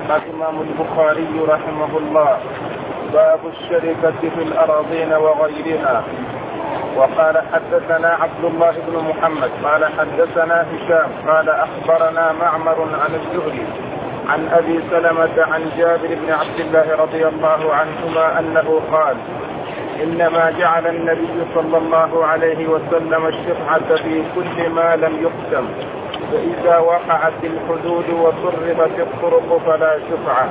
الإمام البخاري رحمه الله: باب الشركة في الأراضين وغيرها. وقال حدثنا عبد الله بن محمد قال حدثنا هشام قال أخبرنا معمر عن الزهري عن أبي سلمة عن جابر بن عبد الله رضي الله عنهما أنه قال: إنما جعل النبي صلى الله عليه وسلم الشفعة في كل ما لم يقسم، فإذا وقعت الحدود وصرفت الطرق فلا شفعة.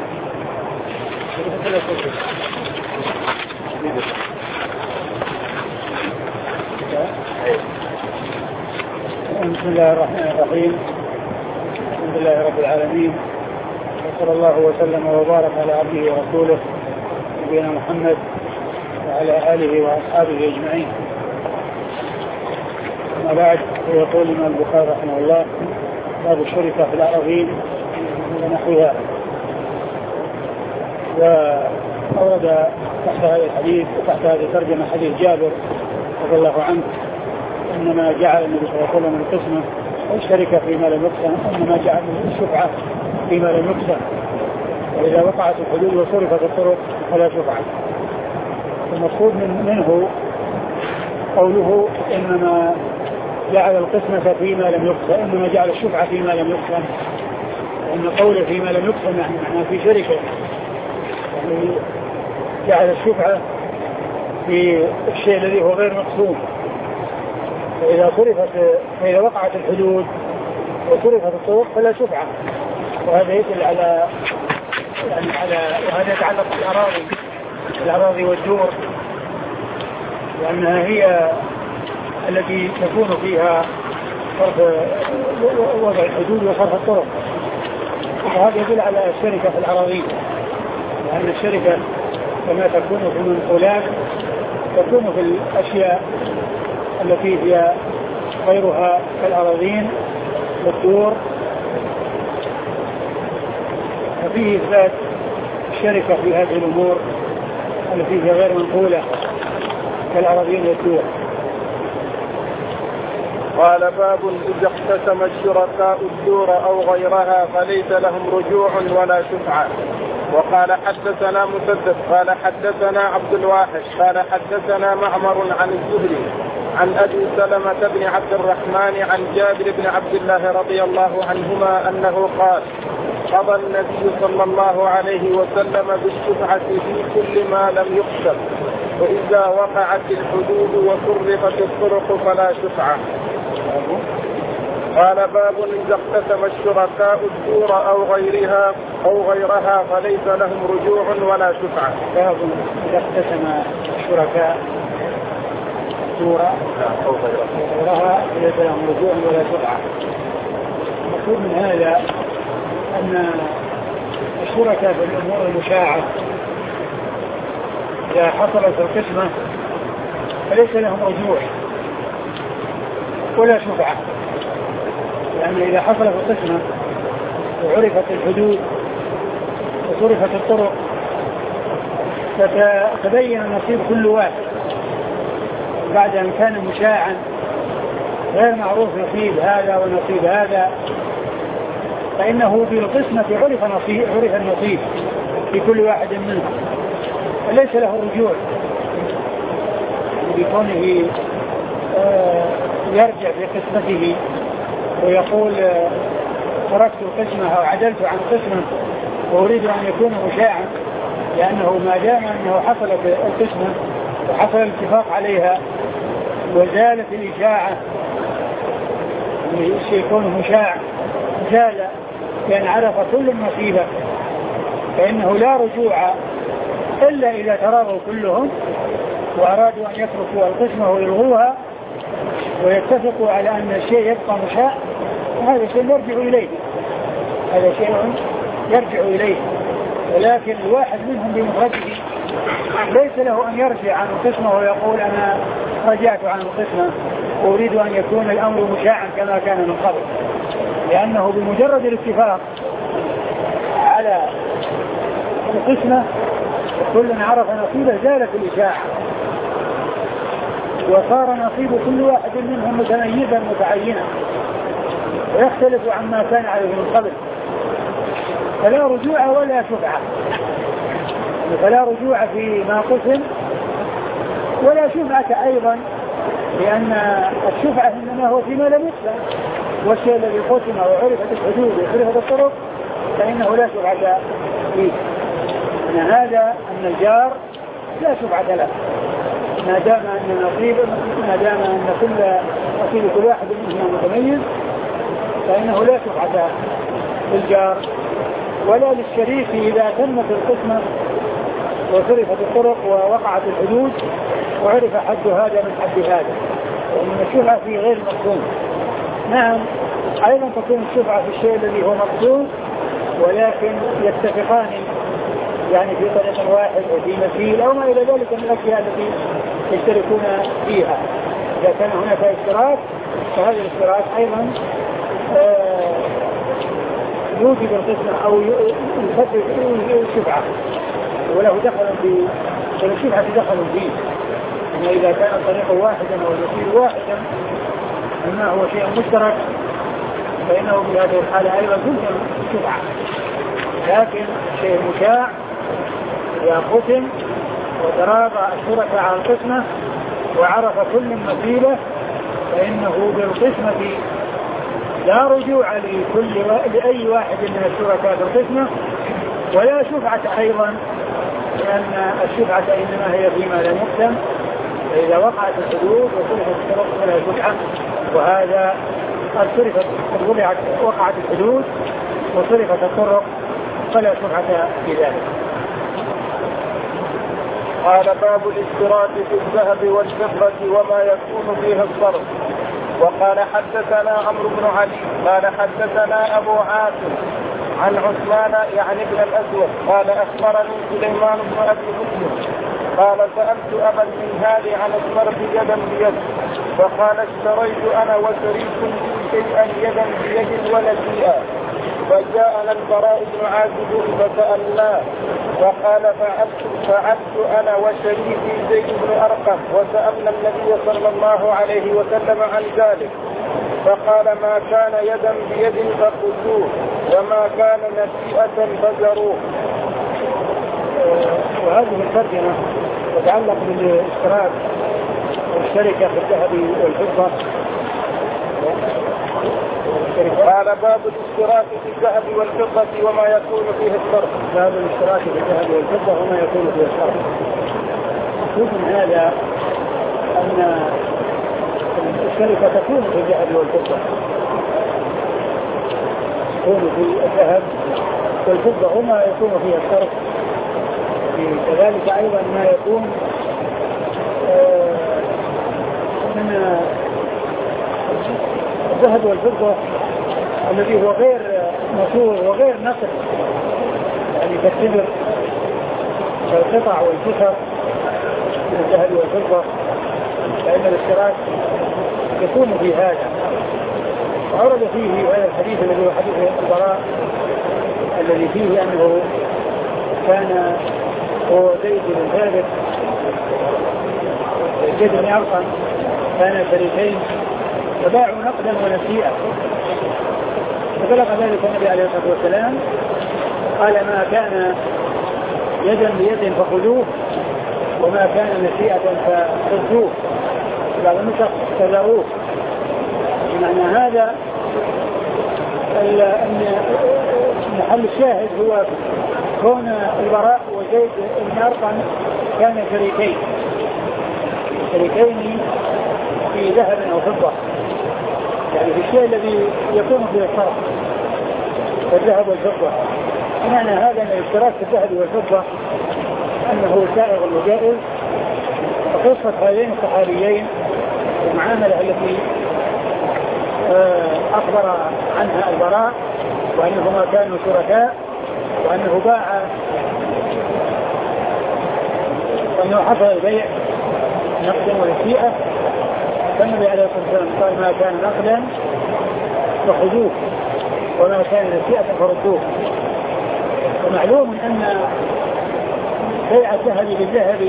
بسم الله الرحمن الرحيم. الحمد لله رب العالمين، وصلى الله وسلم وبارك على عبده ورسوله نبينا محمد وعلى آله وأصحابه أجمعين. أما بعد، فيقول الإمام البخاري رحمه الله: باب الشركة في الأراضين ونحوها. وأورد تحت هذا الحديث وتحت هذه الترجمة حديث جابر رضي الله عنه: إنما جعل النبي صلى الله عليه وسلم القسمة والشركة فيما لم يقسم، إنما جعل الشفعة فيما لم يقسم، وإذا وقعت الحدود وصرفت الطرق فلا شفعة. المقصود منه قوله إنما جعل القسمة فيما لم يقسم، إنما جعل الشفعة فيما لم يقسم، وإن قوله فيما لم يقسم يعني معناه في شركة، يعني جعل الشفعة في الشيء الذي هو غير مقسوم. فإذا وقعت الحدود وصرفت الطرق فلا شفعة. وهذا يدل على وهذا يتعلق بالأراضي والدور، لأنها هي التي تكون فيها وضع الحدود وصرف الطرق. وهذا يدل على الشركة في الأراضي، لأن الشركة كما تكون في المنقولات تكون في الأشياء التي هي غيرها كالأراضين والدور. ففيه إثبات الشركة في هذه الأمور التي هي غير منقولة كالأراضين والدور. قال: باب إذا اقتسم الشركاء الدور أو غيرها فليس لهم رجوع ولا شفعة. وقال حدثنا مسدد قال حدثنا عبد الواحد قال حدثنا معمر عن الزهري عن أبي سلمة بن عبد الرحمن عن جابر بن عبد الله رضي الله عنهما أنه قال: قضى النبي صلى الله عليه وسلم بالشفعة في كل ما لم يقسم، وإذا وقعت الحدود وصرفت الطرق فلا شفعة. قال: باب إذا اقتسم الشركاء الدور أو غيرها فليس لهم رجوع ولا شفعة. باب إذا اقتسم الشركاء الدور أو غيرها فليس لهم رجوع ولا شفعة. المقصود من هذا أن الشركاء في الأمور المشاعة إذا حصلت القسمة فليس لهم رجوع ولا شفعة، لأن إذا حصلت القسمة وعرفت الحدود وصرفت الطرق فتبين نصيب كل واحد بعد أن كان مشاعا غير معروف نصيب هذا ونصيب هذا، فإنه بالقسمة عرف النصيب في كل واحد منهم فليس له رجوع بكونه يرجع في قسمته ويقول تركت القسمة أو عدلت عن قسمة وأريد أن يكون مشاعا، لأنه ما دام أنه حصلت القسمة وحصل الاتفاق عليها وزالت الإشاعة يكون مشاع زال لأن عرف كل النصيبة، فإنه لا رجوع إلا إذا تراضوا كلهم وأرادوا أن يتركوا القسمة ويلغوها ويتفقوا على أن الشيء يبقى مشاع، وهذا شيء يرجع إليه. ولكن الواحد منهم بمفرده ليس له أن يرجع عن القسمة ويقول أنا رجعت عن القسمة وأريد أن يكون الأمر مشاعا كما كان من قبل، لأنه بمجرد الاتفاق على القسمة كل عرف نصيبه زالت الإشاعة وصار نصيب كل واحد منهم متميزا متعينا ويختلف عما كان عليه من قبل. فلا رجوع ولا شفعة، فلا رجوع فيما قسم ولا شفعة أيضا، لأن الشفعة إنما هو فيما لم يقسم، والشيء الذي قسم وعرفت الحدود وعرفت الطرق فإنه لا شفعة فيه. أن هذا أن الجار لا شفعة له ما دام أن نصيب كل واحد منهما متميز، فإنه لا شفعة للجار ولا للشريك إذا تمت القسمة وصرفت الطرق ووقعت الحدود وعرف حد هذا من حد هذا، ومن الشفعة في غير مقسوم. نعم أيضا تكون الشفعة في الشيء الذي هو مقسوم ولكن يتفقان يعني في طريق واحد أو في مثيل أو ما إلى ذلك من الأشياء التي يشتركون فيها. إذا كان هناك اشتراك فهذا الاشتراك أيضا يوجب القسمة أو يسبب الشفعة وله دخل في الشفعة دخل فيه. أما إذا كان الطريق واحدا أو المثيل واحدا مما هو شيء مشترك فإنه في هذه الحالة أيضا تلزم الشفعة. لكن شيء مشاع إذا قسم وتراضى الشركاء على القسمة وعرف كل مثيله فإنه بالقسمة لا رجوع لأي واحد من الشركاء بالقسمة ولا شفعة أيضا، لأن الشفعة إنما هي فيما لم يقسم، فإذا وقعت الحدود وصرفت الطرق فلا شفعة، وهذا وقعت الحدود وصرفت الطرق فلا شفعة في ذلك. قال باب الاشتراك في الذهب والفضة وما يكون فيه الصرف. وقال حدثنا عمرو بن علي قال حدثنا أبو عاصم عن عثمان يعني ابن الأسود قال أخبرني سليمان بن أبي مسلم قال سألت أبا المنهال عن الصرف يدا بيد فقال اشتريت أنا وشريك شيئا يدا بيد ولا شيئا، فجاءنا البراء بن عازب فسألناه فقال فعلت أنا وشريكي زيد بن أرقم وسألنا النبي صلى الله عليه وسلم عن ذلك فقال ما كان يدا بيد فخذوه وما كان نسيئة فزروه. وهذه الترجمة تتعلق بالاشتراك والشركة في الذهب والفضة. قال باب الاشتراك في الذهب والفضة وما يكون فيه الصرف. باب الاشتراك في الذهب والفضة وما يكون فيه الصرف. يمكن هذا أن الشركة تكون في الذهب والفضة، تكون في الذهب والفضة وما يكون فيه الصرف. كذلك أيضا ما يكون من الذهب والفضة الذي هو غير مصور وغير نقد، يعني كالتمر والقطع والفخر من الذهب والفضة، فإن الاشتراك يكون في هذا. وعرض فيه هذا الحديث الذي هو حديث البراء الذي فيه أنه كان هو زيد بن ثابت زيد بن أرقم كان شريكين فباعوا نقدا ونسيئة، فبلغ ذلك النبي عليه الصلاة والسلام قال ما كان يدا بيد فخذوه وما كان نسيئة فخذوه، بعد النسخ فذروه. بمعنى هذا أن محل الشاهد هو كون البراء وزيد بن أرقم كان شريكين في ذهب أو فضة، يعني في الشيء الذي يكون فيه الصرف الذهب والفضة. بمعنى هذا أن الاشتراك في الذهب والفضة أنه سائغ وجائز. وقصة هذين الصحابيين المعاملة التي أخبر عنها البراء وأنهما كانوا شركاء وأنه باع وأنه حصل البيع نقدا ونسيئة، فالنبي عليه الصلاة والسلام قال ما كان نقدا فخذوه وما كان نسيئة فردوه. ومعلوم أن بيع الذهب بالذهب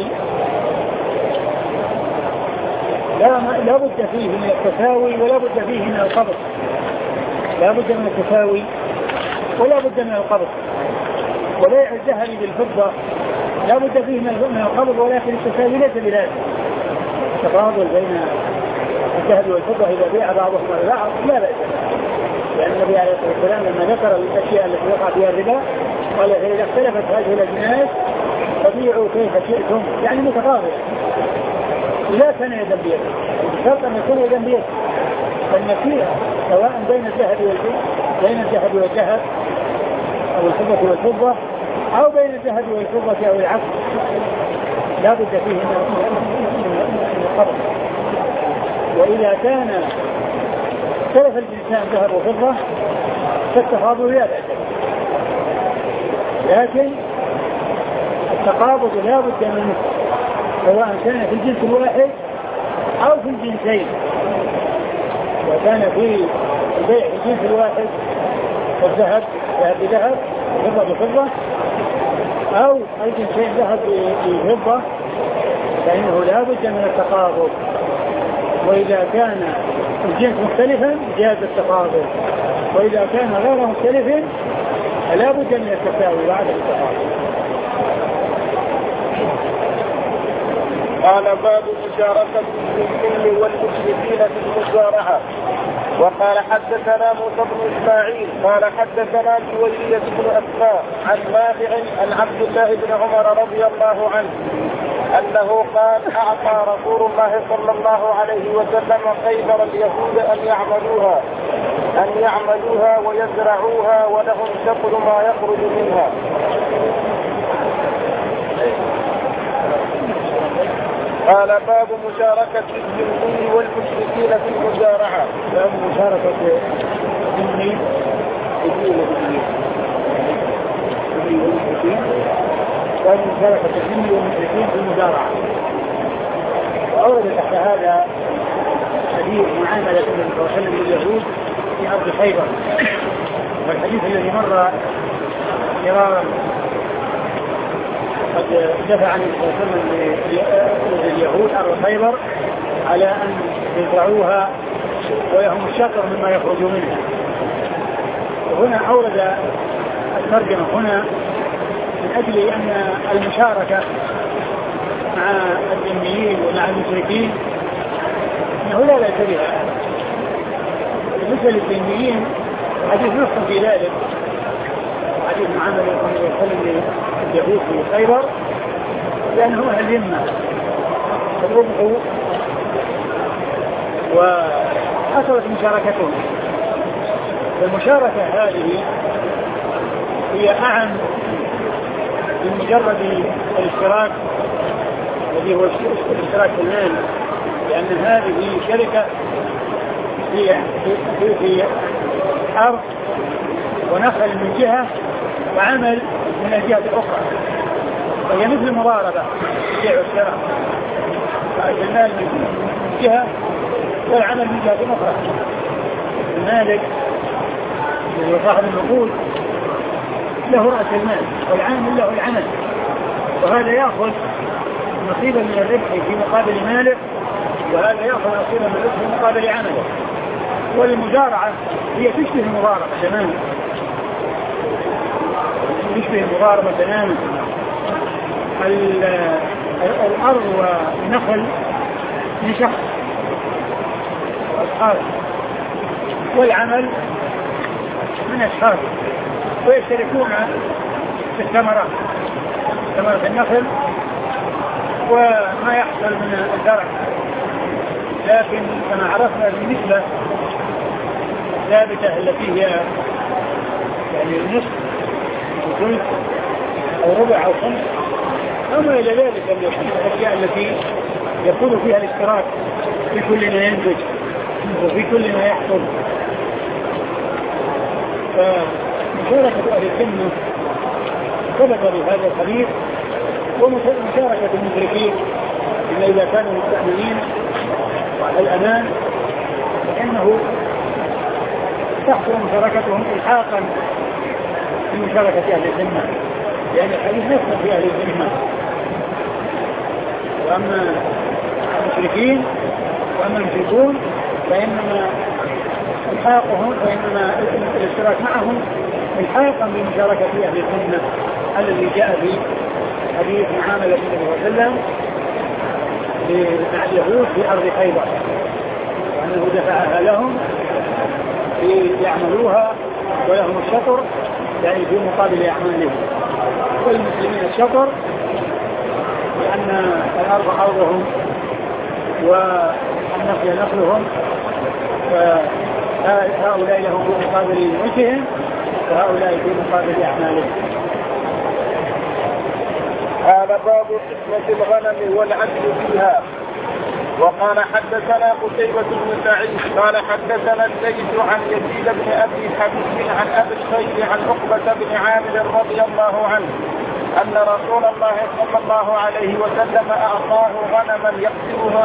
لا بد فيه من التساوي ولا بد فيه من القبض، لا بد من التساوي ولا بد من القبض. وبيع الذهب بالفضة لا بد فيه من القبض، ولكن التساوي ليس بذلك. التفاضل بين الذهب والفضة إذا بيع بعضهم البعض لا بأس، لأن النبي عليه الصلاة والسلام لما ذكر الأشياء التي وقع فيها الربا قال إذا اختلفت هذه الأجناس فبيعوا كيف شئتم، يعني متقابل. لا كان يدا بيد، شرط أن يكون يدا بيد. فالنسيئة سواء بين الذهب والذهب أو الفضة والفضة، أو بين الذهب والفضة أو العكس، لا بد فيه من القبض. وإذا كان اختلف الإنسان ذهب وفضة فالتفاضل لا بأس، لكن التقابض لا بد منه سواء كان في الجنس الواحد أو في الجنسين. وكان في البيع في الجنس الواحد والذهب ذهب بذهب وفضة بفضة، أو الجنسين ذهب بفضة، فإنه لا بد من التقابض. وإذا كان الجنس مختلفا جاز التفاضل، وإذا كان غير مختلف فلا بد من التساوي بعد التفاضل. قال باب مشاركة المسلمين والمشركين في المزارعة. وقال حدثنا موسى بن إسماعيل قال حدثنا جويرية بن أسماء عن نافع عن عبد الله بن عمر رضي الله عنه أنه قال أعطى رسول الله صلى الله عليه وسلم خيبر اليهود أن يعملوها ويزرعوها ولهم شطر ما يخرج منها. قال باب مشاركة الذمي والمشركين في المزارعة. باب مشاركة الذمي والمشركين في المزارعة. وأورد تحت هذا حديث معاملة النبي صلى الله عليه وسلم لليهود في أرض خيبر، والحديث الذي مر مرارا قد دفع عن النبي صلى الله عليه وسلم لليهود أرض خيبر على أن يزرعوها ويهم الشطر مما يخرج منها. وهنا أورد الترجمة هنا من أجل أن المشاركة مع الذميين ومع المشركين أنه لا بأس بها. بالنسبة للذميين حديث نص في ذلك، حديث معاملة النبي صلى الله عليه وسلم لليهود في خيبر، لأنهم أهل ذمة فالربح وحصلت مشاركتهم. المشاركة هذه هي أعم من مجرد الاشتراك الذي هو الاشتراك في المال، لأن هذه شركة في أرض ونخل من جهة وعمل من الجهة الأخرى، وهي مثل المضاربة بيع والشراء، فالمال من جهة والعمل من جهة أخرى. المالك الذي صاحب النقود له رأس المال والعامل له العمل، وهذا يأخذ نصيبا من الربح في مقابل ماله، وهذا يأخذ نصيبا من الربح في مقابل عمله. والمزارعة هي تشبه المضاربة تماما، تشبه المضاربة تماما. الأرض والنخل من شخص أصحاب، والعمل من أشخاص، ويشتركون في الثمرة، ثمرة النخل وما يحصل من الزرع. لكن كما عرفنا بالنسبة ثابتة التي هي يعني النصف أو ثلث أو ربع أو خمس، أما إلى ذلك الأشياء التي يكون فيها الاشتراك في كل ما ينتج وفي كل ما يحصل. فمشاركة أهل الذمة ثبت بهذا الحديث، ومشاركة المشركين إلا إذا كانوا مستأمنين وعلى الأمان فإنه تحصل مشاركتهم إلحاقا بمشاركة أهل الذمة، لأن الحديث نفسه في أهل الذمة. وأما المشركين وأما المشركون فإنما الحاقهم وإنما الاشتراك معهم الحاقا بمشاركة أهل السنة الذي جاء في حديث معاملة النبي صلى الله عليه وسلم مع اليهود في أرض خيبر، وأنه دفعها لهم ليعملوها ولهم الشطر يعني في مقابل أعمالهم، والمسلمين الشطر لأن الأرض أرضهم والنخل نخلهم، فهؤلاء لهم في مقابل ملكهم وهؤلاء في مقابل أعمالهم. هذا باب قسمة الغنم والعدل فيها. وقال حدثنا قتيبة بن سعيد قال حدثنا الليث عن يزيد بن أبي حبيب عن أبي الخير عن عقبة بن عامر رضي الله عنه أن رسول الله صلى الله عليه وسلم أعطاه غنما يقسمها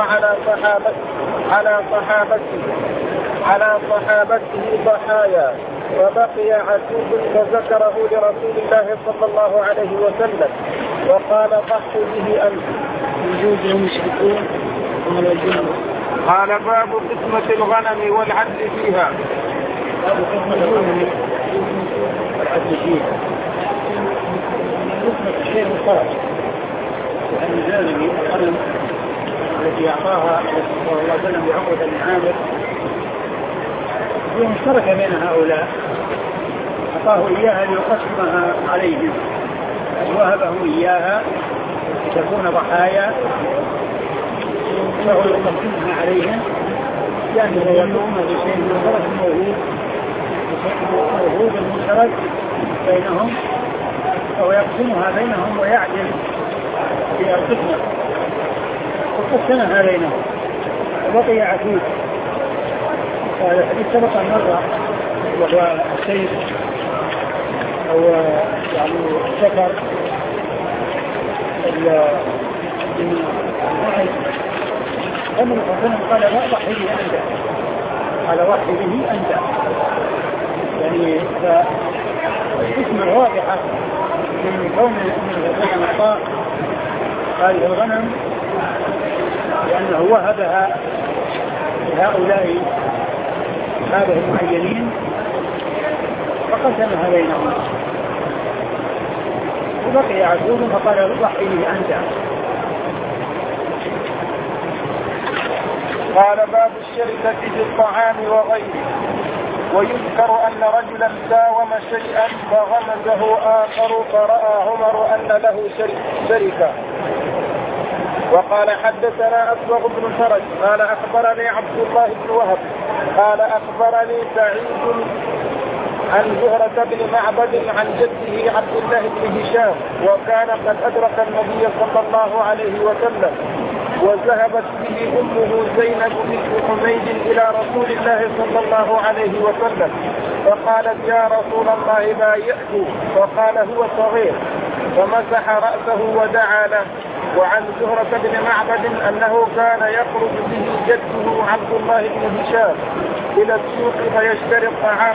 على صحابته ضحايا، وبقي عتوب فذكره لرسول الله صلى الله عليه وسلم وقال ضحوا به أنت. قال باب قسمة الغنم والعدل فيها. باب قسمة الغنم والعدل فيها قسمة الشيء مشترك، لأن هذه الغنم التي أعطاها صلى الله عليه وسلم بعقبة بن عامر هي مشتركة بين هؤلاء، أعطاه إياها ليقسمها عليهم، وهبهم إياها لتكون ضحايا فهو يقسمها عليهم، لأنه يقوم بشيء مشترك موجود المشترك بينهم، أو يقسمها بينهم ويعدل في القسمة، وقسمها بينهم وبقي عتيق. هذا الحديث سبق مرة، وهو السيف أو يعني الشكر أمر الحسن قال لا ضحي به أنت، قال ضحي به أنت، يعني فالاسم واضحة من كون الغنم أعطاه هذه الغنم لأنه وهبها لهؤلاء هذه المعينين فقسمها بينهم، وبقي عجوز فقال ضحي به أنت. قال باب الشركة في الطعام وغيره. ويذكر أن رجلا ساوم شيئا فغمزه آخر فرأى عمر أن له شركة. وقال حدثنا أسبغ بن فرج قال أخبرني عبد الله بن وهب قال أخبرني سعيد عن زهرة بن معبد عن جده عبد الله بن هشام وكان قد أدرك النبي صلى الله عليه وسلم، وذهبت به أمه زينب بنت حميد إلى رسول الله صلى الله عليه وسلم فقالت يا رسول الله بايعه، فقال هو صغير، فمسح رأسه ودعا له. وعن زهرة بن معبد أنه كان يخرج به جده عبد الله بن هشام إلى السوق فيشتري الطعام.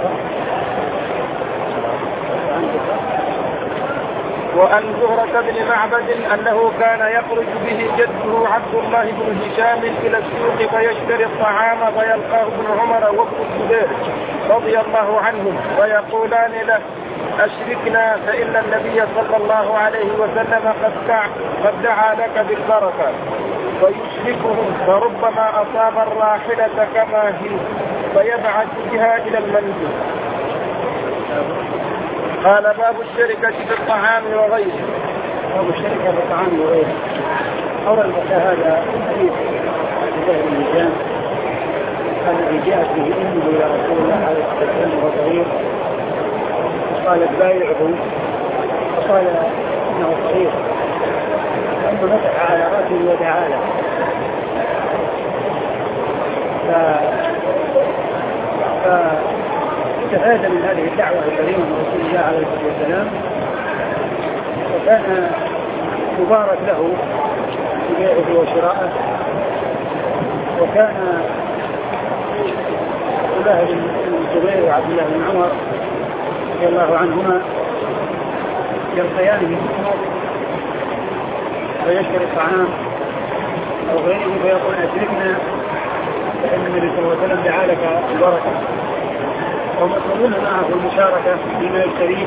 وعن زهرة بن معبد أنه كان يخرج به جده عبد الله بن هشام إلى السوق فيشتري الطعام فيلقاه ابن عمر وابن الزبير رضي الله عنهم فيقولان له أشركنا، فإن النبي صلى الله عليه وسلم قد دعا لك بالبركة، فيشركهم فربما أصاب الراحلة كما هي فيبعث بها إلى المنزل. قال باب الشركة في الطعام وغيره. باب الشركة في الطعام وغيره. أولا هذا حديث عبد الله بن هشام الذي جاءت به أمه إلى رسول الله عليه الصلاة والسلام وهو صغير، قالت بايعه، فقال إنه صغير، ثم مسح على رأسه ودعا له. استفاد من هذه الدعوة الكريمة من رسول الله عليه الصلاة والسلام، وكان مبارك له في بيعه وشراءه، وكان عبد الله بن الزبير وعبد الله بن عمر رضي الله عنهما يلقيان من السوق ويشتري الطعام أو غيره فيقول أشركنا، فإن النبي صلى الله عليه وسلم دعا لك البركة. ومطلوبون معه المشاركة فيما يشتريه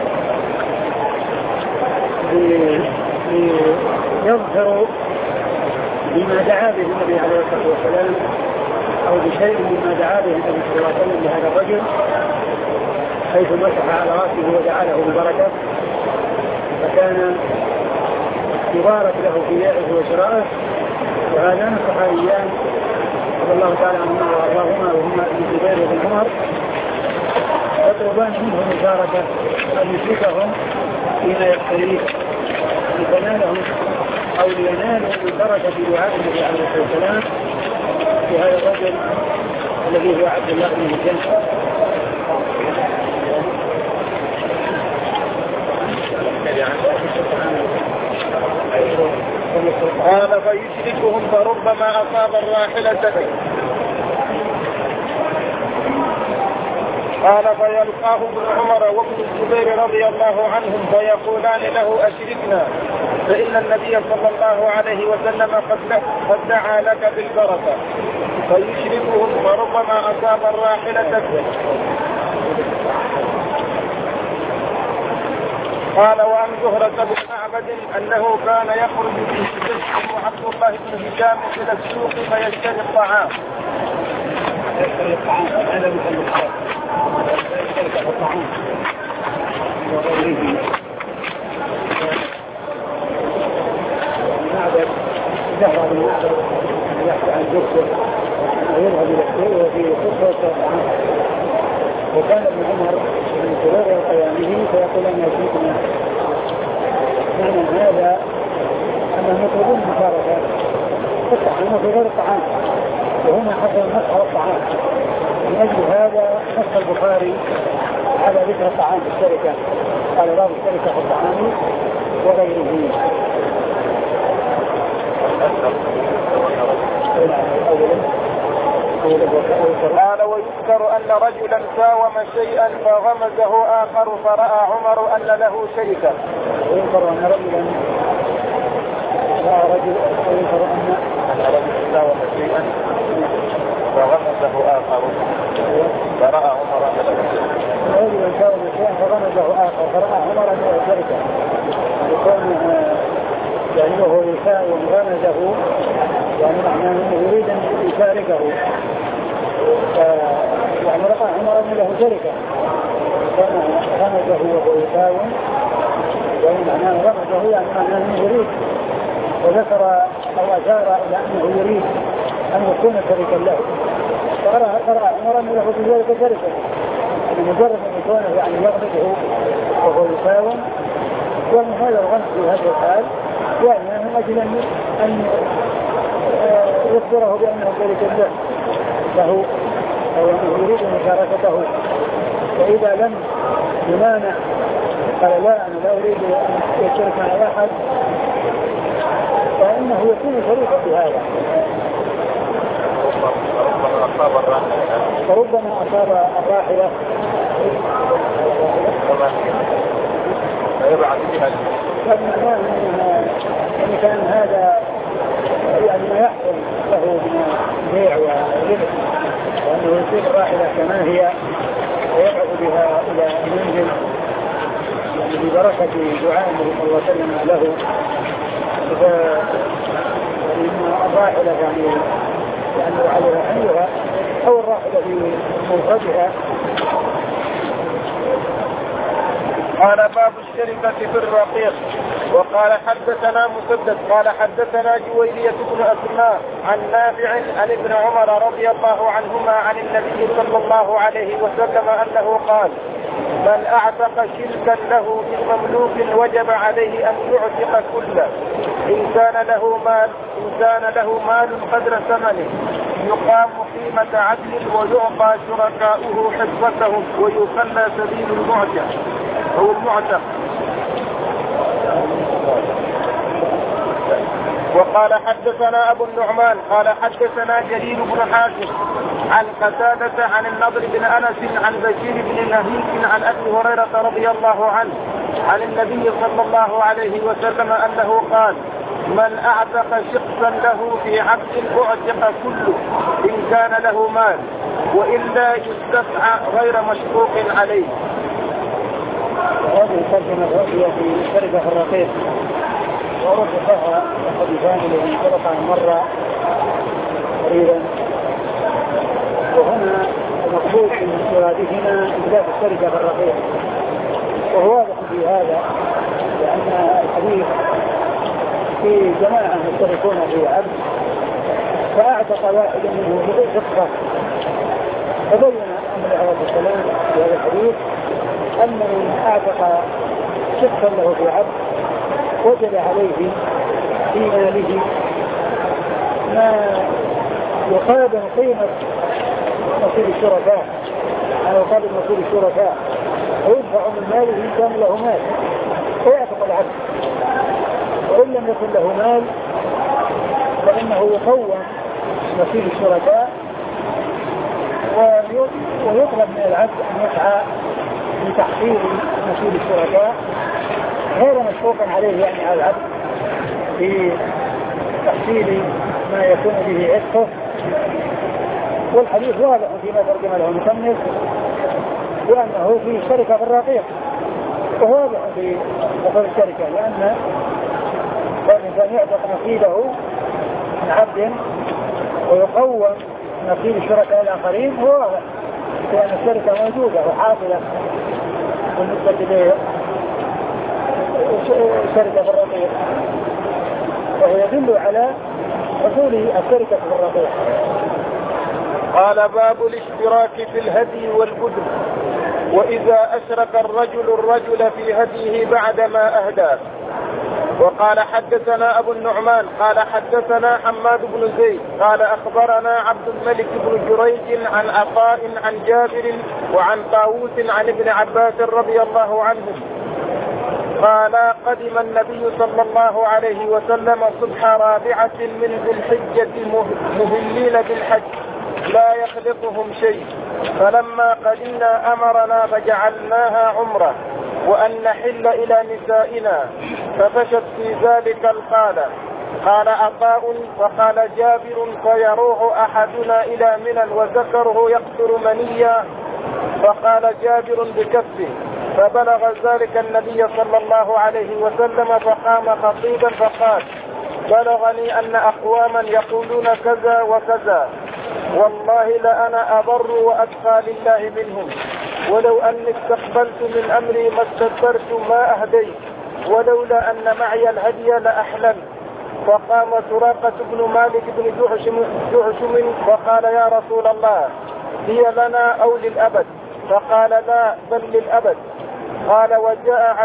ليظهروا بما دعا به النبي عليه الصلاة والسلام أو بشيء مما دعا به النبي صلى الله عليه وسلم لهذا الرجل، حيث مسح على رأسه ودعا له بالبركة، فكان يبارك له في بيعه وشرائه. وهذان الصحابيان رضي الله تعالى عنهما وارضاهما وهما ابن الزبير وابن عمر يطلبان منه المشاركة أن يشركهم فيما يشتريه لتنالهم أو لينالوا من بركة دعاء النبي عليه الصلاة والسلام في هذا الرجل الذي هو عبد الله بن هشام. قال فيشركهم فربما أصاب الراحلة به. قال فيلقاه ابن عمر وابن الزبير رضي الله عنهم فيقولان له أشركنا فإن النبي صلى الله عليه وسلم قد دعا لك بالبركة. فيشركهم فربما أصاب الراحلة به. قال وعن زهرة بن معبد أنه كان يخرج به جده عبد الله بن هشام إلى السوق فيشتري الطعام. زهرة بن معبد يحكي عن جده ويذهب إلى السوق وفي خطوة الطعام. وكان ابن عمر من سرور قيامه فيقول أن يشركنا. معنى هذا أنهم يطلبون مشاركة الطعام في غير الطعام، وهنا حصل مسح الطعام. من أجل هذا نص البخاري على ذكر الطعام في الشركة، قال باب الشركة في الطعام وغيره. قال ويذكر أن رجلا ساوم شيئا فغمزه آخر فرأى عمر أن له شركة. ويذكر أن رجلا ساوم شيئا فغمزه آخر فرأى عمر أن له شركة. رجلا ساوم شيئا فغمزه آخر فرأى عمر أن له شركة. يكون يعني وهو يساوم غمزه يعني معناه أنه يريد أن يشاركه، يعني رأى عمر أن له شركة كان غمزه وهو يساوم، يعني معناه غمزه يعني معناه أنه يريد، وذكر أو أشار إلى أنه يريد أن يكون شريكا له، فرأى عمر أن له في ذلك شركة، يعني مجرد أن يكونه يعني يغمزه وهو يساوم، ومن هذا الغمز في هذا الحال يعني من أجل أن يخبره بأنه شريك له أو أنه يريد مشاركته. فإذا لم يمانع قال لا أنا لا أريد أن يشترك مع أحد، فإنه يكون شريكا بهذا. فربما أصاب الراحلة فيبعث بها يعني كان هذا يعني ما يحصل له من بيع وربح، وأنه يصيب الراحلة كما هي ويبعث بها إلى المنزل يعني ببركة دعاء النبي صلى الله عليه وسلم له. فإن الراحلة يعني عليها حملها أو الراحلة في مرفقها. قال باب الشركة في الرقيق. وقال حدثنا مسدد قال حدثنا جويرية بن أسماء عن نافع عن ابن عمر رضي الله عنهما عن النبي صلى الله عليه وسلم أنه قال من أعتق شركا له من مملوك وجب عليه أن يعتق كله إن كان له مال قدر ثمنه يقام قيمة عدل ويعطى شركاؤه حصتهم ويخلى سبيل المعتق أو المعتق. وقال حدثنا أبو النعمان قال حدثنا جرير بن حازم عن قتادة عن النضر بن أنس عن بشير بن نهيك عن أبي هريرة رضي الله عنه عن النبي صلى الله عليه وسلم أنه قال من أعتق شخصا له في عبد أعتق كله إن كان له مال وإلا يستدعى غير مشروط عليه. وهذه ترجمة الرؤية في شركة الرقيق ورفقها الحديثان الذي سبق أن مر قريبا. وهنا المقصود من مرادهما إثبات الشركة في الرقيق، وهو واضح في هذا لأن الحديث في جماعة يشتركون في عبد فأعتق واحد منهم رقة، فبين النبي عليه الصلاة والسلام في هذا الحديث أن من أعتق شخصا له في عبد وجد عليه في ماله ما يقابل قيمة نصيب الشركاء، أو يقابل نصيب الشركاء، ويدفع من ماله إن كان له مال ويعتق العبد، وإن لم يكن له مال فإنه يقوم نصيب الشركاء ويطلب من العبد أن يسعى لتحصيل نصيب الشركاء غير مشروطا عليه، يعني على العبد في تحصيل ما يكون به عتقه. والحديث واضح فيما ترجم له المصنف لأنه في شركة في الرقيق، وهو واضح في دخول الشركة لأن الإنسان يعتق نصيبه من عبد ويقوم نصيب الشركاء الآخرين، هو واضح لأن الشركة موجودة وحاصلة بالنسبة للشركة في الرقيق، وهو يدل على حصول الشركة في الرقيق. قال باب الاشتراك في الهدي والبدن، وإذا أشرك الرجل في هديه بعدما أهداه. وقال حدثنا أبو النعمان قال حدثنا حماد بن زيد قال أخبرنا عبد الملك بن جريج عن عطاء عن جابر وعن طاووس عن ابن عباس رضي الله عنهم قال قدم النبي صلى الله عليه وسلم صبح رابعة من ذي الحجة مهلين بالحج لا يخلقهم شيء، فلما قدمنا أمرنا فجعلناها عمرة وأن نحل إلى نسائنا، ففشت في ذلك القالة. قال عطاء وقال جابر فيروح أحدنا إلى منى وذكره يقطر منيا، فقال جابر بكفه، فبلغ ذلك النبي صلى الله عليه وسلم فقام خطيبا فقال بلغني أن أقواما يقولون كذا وكذا، والله لأنا أبر وأتقى لله منهم، ولو أني استقبلت من أمري ما استدبرت ما أهديت، ولولا أن معي الهدي لأحلم. فقام سراقة بن مالك بن جعشم فقال يا رسول الله هي لنا أو للأبد؟ فقال لا بل للأبد. قال وجاء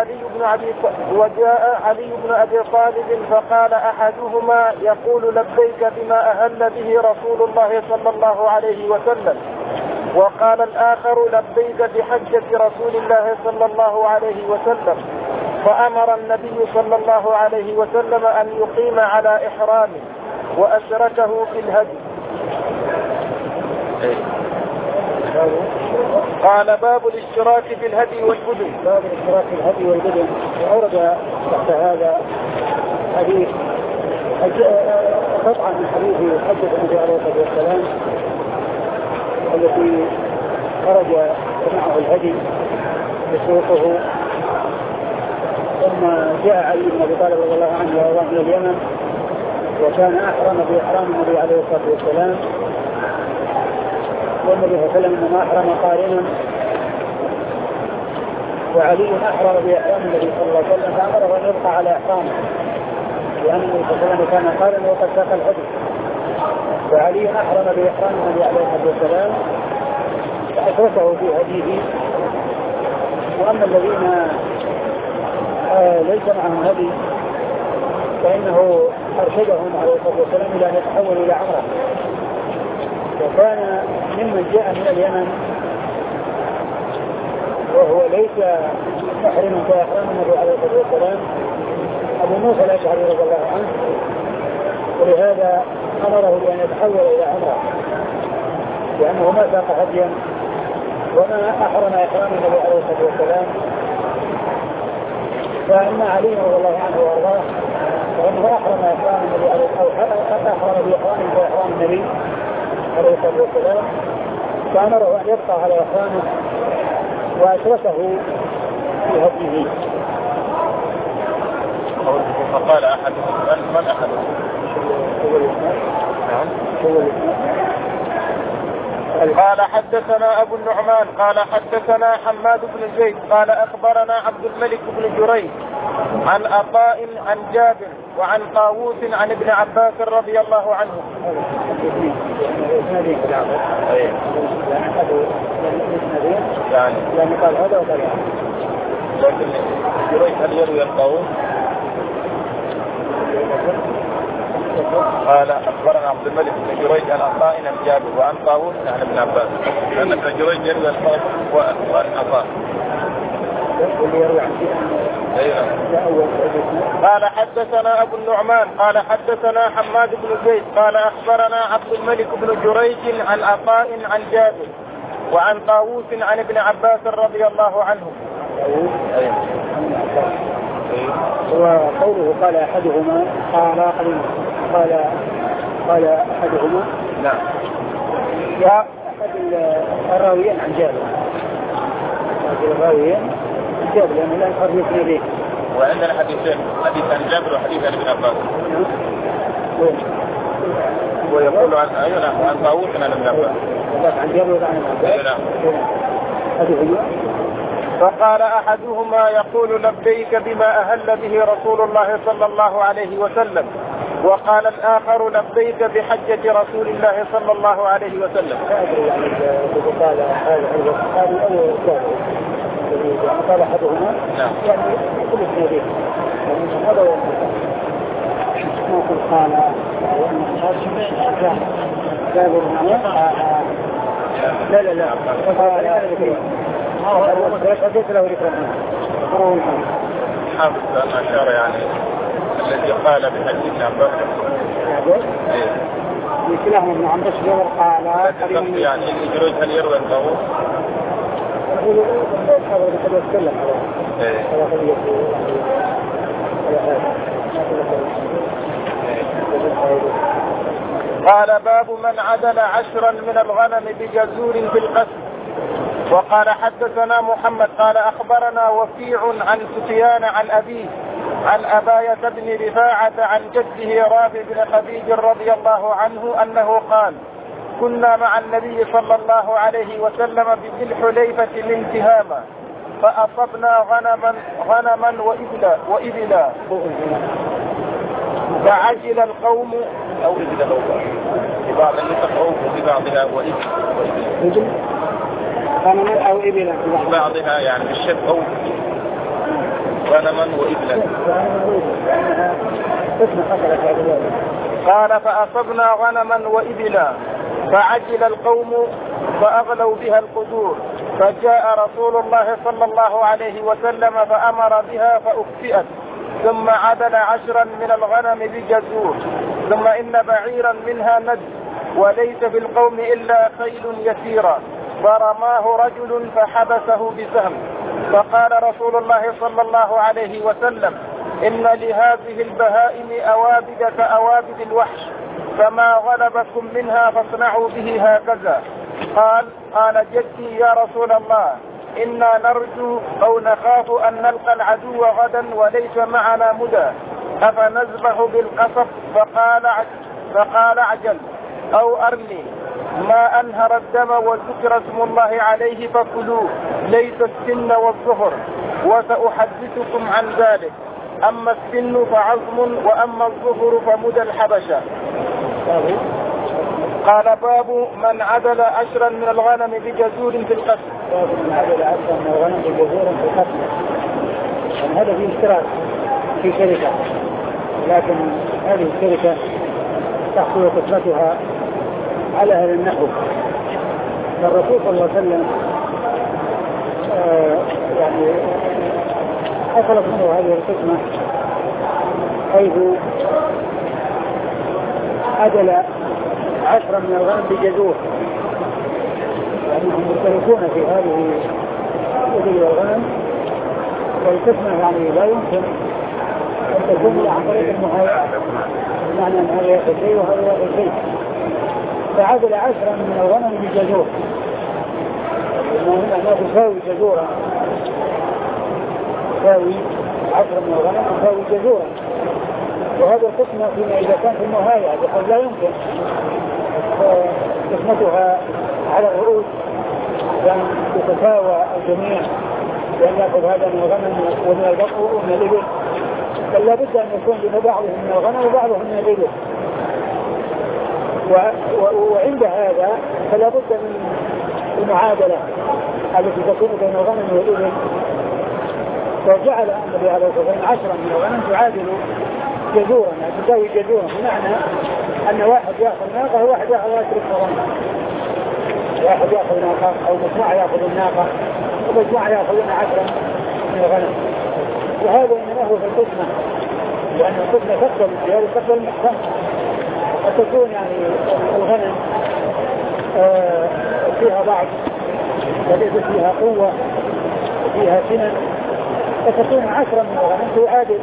علي بن أبي طالب فقال أحدهما يقول لبيك بما أهل به رسول الله صلى الله عليه وسلم، وقال الآخر لبيك بحجة رسول الله صلى الله عليه وسلم. فأمر النبي صلى الله عليه وسلم أن يقيم على إحرامه وأشركه في الهدي. قال باب الاشتراك في الهدي والبدن. باب الاشتراك في الهدي والبدن. وأورد تحت هذا حديث قطعا من حديث حجة النبي عليه الصلاة والسلام التي خرج معه الهدي يسوقه، ثم جاء علي بن ابي طالب رضي الله عنه وارضاه من اليمن، وكان احرم باحرام النبي عليه الصلاه والسلام، والنبي صلى الله عليه وسلم انما احرم قارنا، وعلي احرم باحرام النبي صلى الله عليه وسلم فامره ان يبقى على احرامه، لان النبي صلى الله عليه وسلم كان قارنا وقد ساق الهدي، وعلي احرم باحرام النبي عليه الصلاه والسلام فاشركه في هديه. واما الذين ليس معهم هدي فإنه أرشدهم عليه الصلاة والسلام إلى أن يتحولوا إلى عمرة. وكان ممن جاء من اليمن وهو ليس محرما كإحرام النبي عليه الصلاة والسلام أبو موسى الأشعري رضي الله عنه، ولهذا أمره بأن يتحول إلى عمرة لأنه ما ساق هديا وما أحرم إحرام النبي عليه الصلاة والسلام. فأما علي رضي الله عنه وارضاه فإنه أحرم إحرام النبي أو أحرم بإحرام كإحرام النبي عليه الصلاة والسلام، فأمره أن يبقى على إخوانه وأشركه في هديه. فقال أحدهم من أحدهم؟ قال حدثنا أبو النعمان قال حدثنا حماد بن زيد قال أخبرنا عبد الملك بن جريج عن عطاء عن جابر وعن طاووس عن ابن عباس رضي الله عنه. يعني قال هذا وقال لكن جريج هل يروي الطاووس؟ قال أخبرنا عبد الملك بن جريج عن عطاء عن جابر وعن طاووس عن ابن عباس، لأن ابن جريج يروي الطاووس وعن عطاء. قال حدثنا أبو النعمان قال حدثنا حماد بن زيد قال أخبرنا عبد الملك بن جريج عن عطاء عن جابر وعن طاووس عن ابن عباس رضي الله عنه. وقوله قال أحدهما قال أحدهما نعم يا أحد الراويين عن جابر، الراويين عن جابر لأنه لا يفرق به. وعندنا حديثين، حديث عن جابر وحديث عن ابن عباس. ويقول عن عن طاووس عن ابن عباس. عن جابر وعن عباس. فقال أحدهما يقول لبيك بما أهل به رسول الله صلى الله عليه وسلم، وقال الآخر لبيك بحجة رسول الله صلى الله عليه وسلم. قال أحدهما يعني كل اثنين هذا هو قال لا حدث له حافظ أن أشار يعني الذي قال بحج ابن عباس يكلهم ابن عباس قال يعني الجريج هل يروي الطاووس؟ قال باب من عدل 10 من الغنم بجزور بالقسم. وقال حدثنا محمد قال أخبرنا وكيع عن سفيان عن أبيه عن أباية بن رفاعة عن جده رافع بن خديج رضي الله عنه أنه قال كنا مع النبي صلى الله عليه وسلم بذي الحليفة من تهامة فأصبنا غنما وإبلا فعجل القوم أو إبلا في بعض النسخ في بعضها وإبلا غنما أو إبلا في بعضها يعني بالشد أو غنما وإبلا. قال فأصبنا غنما وإبلا فعجل القوم فأغلوا بها القدور فجاء رسول الله صلى الله عليه وسلم فأمر بها فأكفئت ثم عدل 10 من الغنم بجزور ثم إن بعيرا منها ند وليس في القوم إلا خيل يسيرا فرماه رجل فحبسه بسهم فقال رسول الله صلى الله عليه وسلم إن لهذه البهائم أوابد كأوابد الوحش فما غلبكم منها فاصنعوا به هكذا. قال جدي يا رسول الله إنا نرجو أو نخاف أن نلقى العدو غدا وليس معنا مدى أفنذبح بالقصب فقال عجل أو أرني ما أنهر الدم وذكر اسم الله عليه فكلوه ليس السن والظهر وسأحدثكم عن ذلك أما السن فعظم وأما الظهر فمدى الحبشة. قال باب من عدل 10 من الغنم بجزور في القسم. باب من عدل 10 من الغنم بجزور في القسم. هذا فيه اشتراك في شركة لكن هذه الشركة تحصل قسمتها على هذا النحو. فالرسول صلى الله عليه وسلم يعني حصلت منه هذه القسمة حيث عدل 10 من الغنم بجزور يعني هم مشتركون في هذه الإبل والغنم والقسمة يعني لا يمكن أن تكون عن طريق المهاية بمعنى أن هذا يأخذ شيء وهذا يأخذ شيء فعدل 10 من الغنم بجزور هنا تساوي جزورا، تساوي 10 من الغنم تساوي جزورا. وهذا القسمة فيما إذا كان في النهاية بحيث لا يمكن قسمتها على الرؤوس بأن يتساوى الجميع، بأن يأخذ هذا من الغنم ومن البقر ومن الإبل، بل لا بد أن يكون بين بعضهم من الغنم وبعضهم من الإبل. وعند هذا فلا بد من المعادلة التي تكون بين الغنم والإبل. فجعل النبي عليه الصلاة والسلام 10 من الغنم تعادل جزورا، يعني تساوي جزورا، بمعنى أن واحد يأخذ ناقة وواحد يأخذ 10 غنم، واحد يأخذ ناقة أو مجموعة يأخذ الناقة ومجموعة يأخذون 10 من الغنم. وهذا إنما هو في القسمة، لأن القسمة تقبل الزيادة تقبل المحكم. قد تكون يعني الغنم فيها ضعف وليس فيها قوة وفيها سنن، فتكون 10 من الغنم تعادل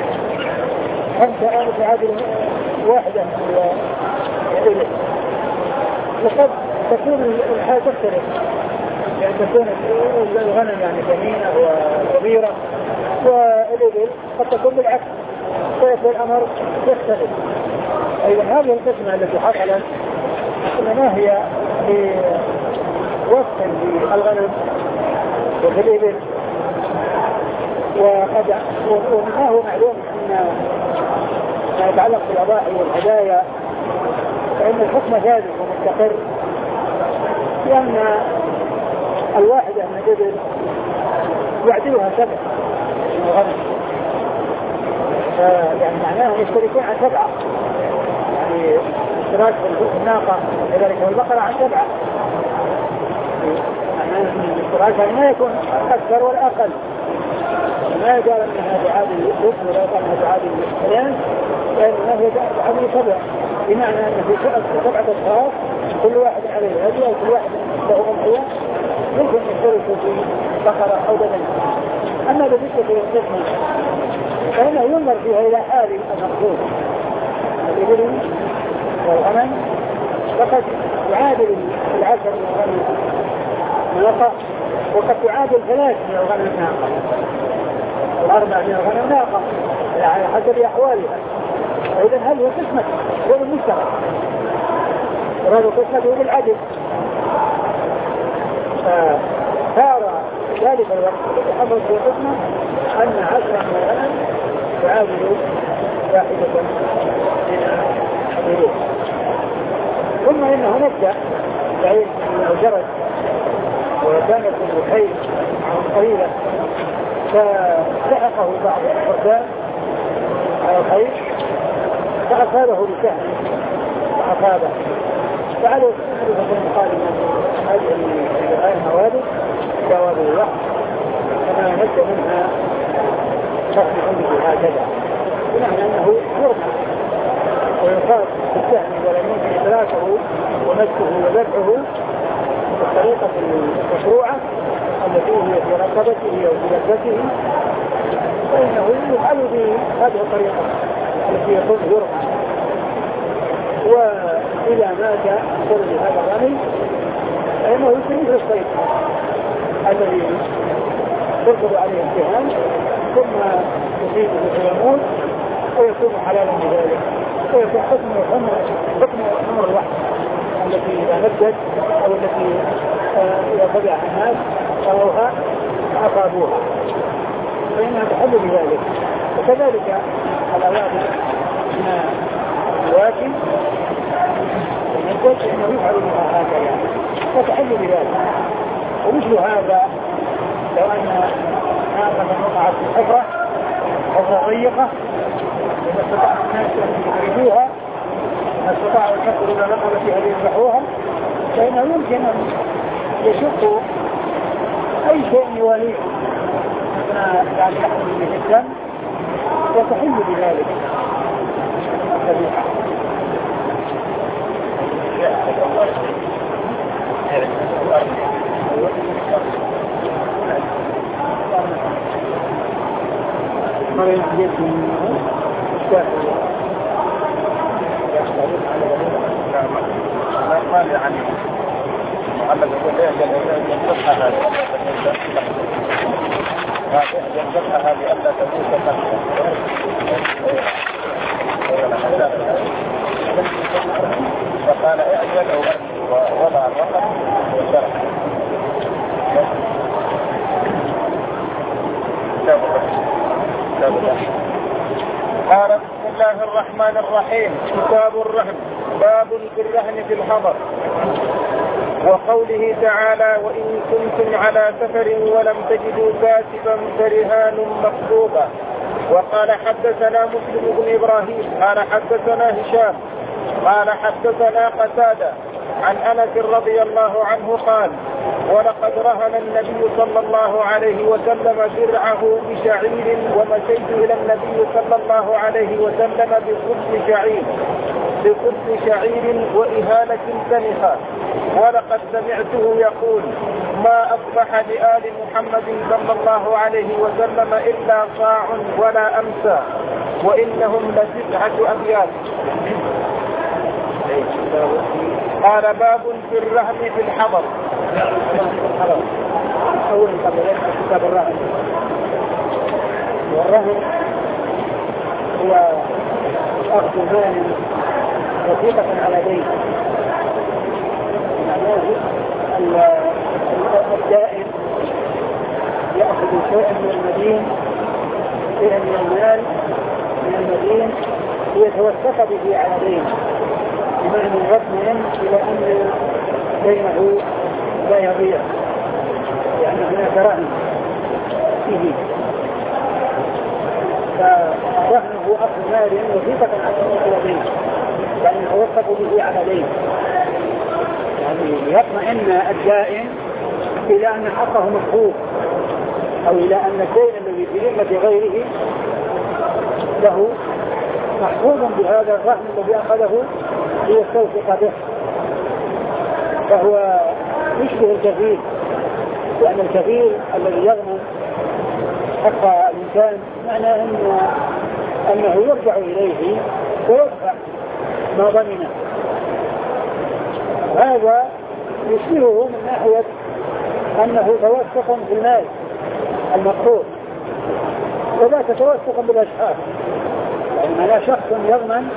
5 تعادل 1 من الإبل. وقد تكون الحال تختلف، يعني تكون الغنم يعني ثمينة وكبيرة والإبل قد تكون بالعكس، فيكون الأمر يختلف. أيضا هذه القسمة التي حصلت إنما هي بوصف للغنم وفي الإبل. ومنها هو معلوم أن ما يتعلق بالأضاحي والهدايا فإن الحكم ثابت ومستقر، لأن الواحدة من الإبل يعدلها 7 من الغنم، يعني معناها يشتركون عن 7، يعني اشتراك في الناقة وكذلك البقرة عن 7، معناها الاشتراك يعني ما يكون أكثر ولا أقل، ما يقال أنها تعادل الثلث ولا يقال أنها تعادل الثلث، لأنها هي تعادل 7، بمعنى أن في 7 أشخاص كل واحد عليه هدية وكل واحد له أضحية يمكن يشتركوا في بقرة أو بدن. أما بالنسبة للقسمة فإنه ينظر فيها إلى حال المقصود الإبل والغنم، فقد تعادل 10 من الغنم ناقة، وقد تعادل 3 من الغنم ناقة، 4 من الغنم ناقة على حسب أحوالها. فإذا هذه قسمة غير المشترك، وهذا قسمة هو بالعدل. فصار ذلك الوقت حصل في قسمة أن 10 من الغنم تعادل 1 من الإبل. ثم إنه نبدأ بعيد أنه جرت وكانت الخيل قليلة، فلحقه بعض الفرسان على الخيل فأصابه بسهم فأصابه، فعليه النبي قال من هذه المواد جواب الوحي كما نجد منها تصنع به هكذا، بمعنى أنه يرمى ويصاب بالسهم ولا يمكن إدراكه ومسكه وذبحه بالطريقة المشروعة التي هي في رقبته أو في لبسته، فإنه يفعل بهذه الطريقة التي يكون يرمى. وإذا مات بسبب هذا الرمي فإنه يسري في الصيد الذي تركض عليه السهام ثم يصيبه فيموت ويكون حلالا بذلك، ويكون حكم الوحش التي إذا مدت أو التي إذا تبعها الناس رأوها أصابوها فإنها تحل بذلك. وكذلك الأوابل من الواكب المدت إنه يفعل بها هكذا وتحل بذلك. ومثل هذا لو أن ناقة وقعت في حفرة ضيقة وما استطاع الناس أن يخرجوها، ما استطاعوا أن يدخلوا إلى رقبتها ليذبحوها، فإنه يمكن أن يشقوا أي شيء يواليه يعني يحمل به الدم وتحل بذلك الذبيحة. مريم جيت من الشافعي لا قال عني محمد يقول ليه ينبقها هذه ألا تموت فقال اعجل أو أرمي ووضع الرقم وشرح. قال بسم الله الرحمن الرحيم. كتاب الرهن. باب في الرهن في الحضر. وقوله تعالى وإن كنتم على سفر ولم تجدوا كاتبا فرهان مكتوبة. وقال حدثنا مسلم بن إبراهيم قال حدثنا هشام قال حدثنا قتادة عن أنس رضي الله عنه قال ولقد رهن النبي صلى الله عليه وسلم درعه بشعير ومشيت إلى النبي صلى الله عليه وسلم بقطن شعير وإهالة سنخة. ولقد سمعته يقول ما أصبح لآل محمد صلى الله عليه وسلم إلا صاع ولا أمسى وإنهم ل9 أبيات. قال باب في الرهن في الحضر. أول قبل كتاب الرهن. والرهن هو أخذ مال وثيقة على دين. الدائن يأخذ شيئا من المدين شيئا من المال من المدين ليتوثق به على دين بمعنى رسم إلى أن دينه لا يضيع لأن هناك رهن فيه. فرهنه أخذ مال وثيقة على دين يعني يتوثق به على دين يعني يطمئن الدائن إلى أن حقه محفوظ أو إلى أن الدين الذي في ذمة غيره له محفوظ بهذا الرهن الذي أخذه ليستوثق به. فهو يشبه الكفيل لأن الكفيل الذي يضمن حق الإنسان معناه أنه يرجع إليه ويدفع ما ضمنه. هذا يشبهه من ناحية أنه توثق في المال المقروض وذاك توثق بالأشخاص يعني لا شخص يضمن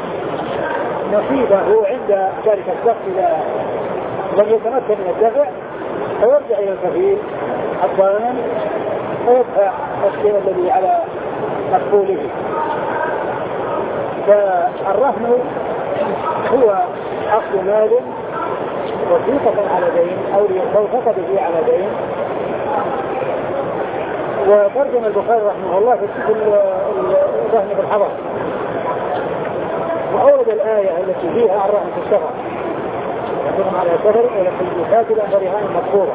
نصيبه عند ذلك الشخص إذا لم يتمكن من الدفع فيرجع إلى الكفيل الضامن ويدفع الشيء الذي على مقبوله. فالرهن هو أخذ مال وثيقة على دين أو ليستوثق به على دين. وترجم البخاري رحمه الله في الرهن بالحضر وأورد الآية التي فيها الرهن في السفر يكون على سفر ولكن يكاتب عن برهان مذكورة.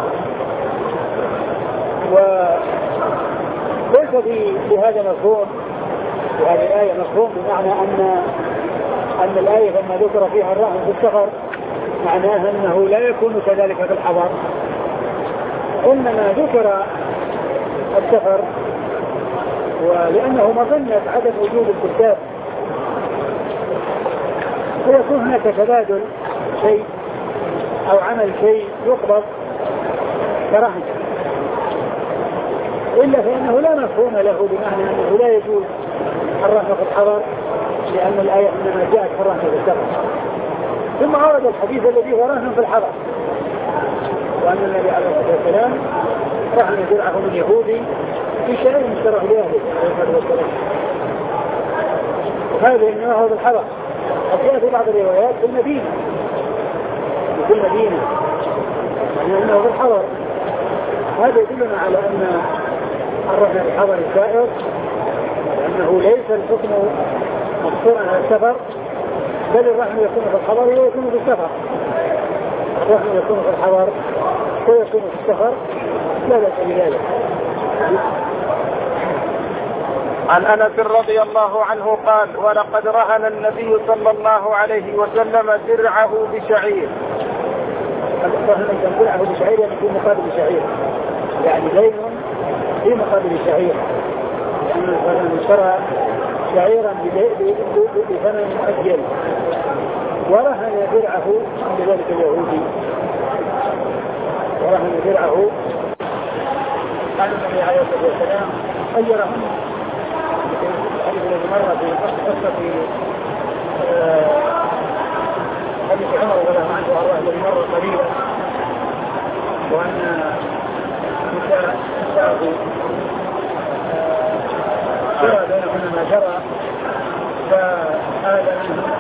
وليس بهذا مفهوم بهذه الآية مفهوم بمعنى أن الآية لما ذكر فيها الرهن في السفر معناها أنه لا يكون كذلك في الحضر إنما ذكر السفر ولأنه مظنة عدم وجود الكتاب ويكون هناك تبادل شيء أو عمل شيء يقبض كرهن إلا فإنه لا مفهوم له بمعنى أنه لا يجوز الرهن في الحضر لأن الآية إنما جاءت في الرهن في السفر. ثم ورد الحديث الذي هو رهن في الحضر وأن النبي عليه الصلاة والسلام رهن درعه من يهودي في شيء مشترك لأهله وهذا إنما هو في الحضر. قد في بعض الروايات في المدينة يعني أنه في الحضر. هذا يدلنا على أن الرهن في الحضر السائر لأنه ليس الحكم مقصورا على السفر بل الرهن يكون في الحضر ويكون في السفر. الرهن يكون في الحضر ويكون في السفر لا بأس بذلك. عن أنس رضي الله عنه قال ولقد رهن النبي صلى الله عليه وسلم درعه بشعير. رهن درعه بشعير يعني في مقابل شعير يعني دين في مقابل شعير لأنه يعني اشترى شعيرا بثمن مؤجل ورهن درعه عند ذلك اليهودي ورهن درعه قال النبي عليه الصلاة والسلام خيرهن الحديث الذي مر في قصة حديث عمر رضي الله عنه وارضاه الذي مر قليلا وأن نساءه جرى بينهن ما جرى فآل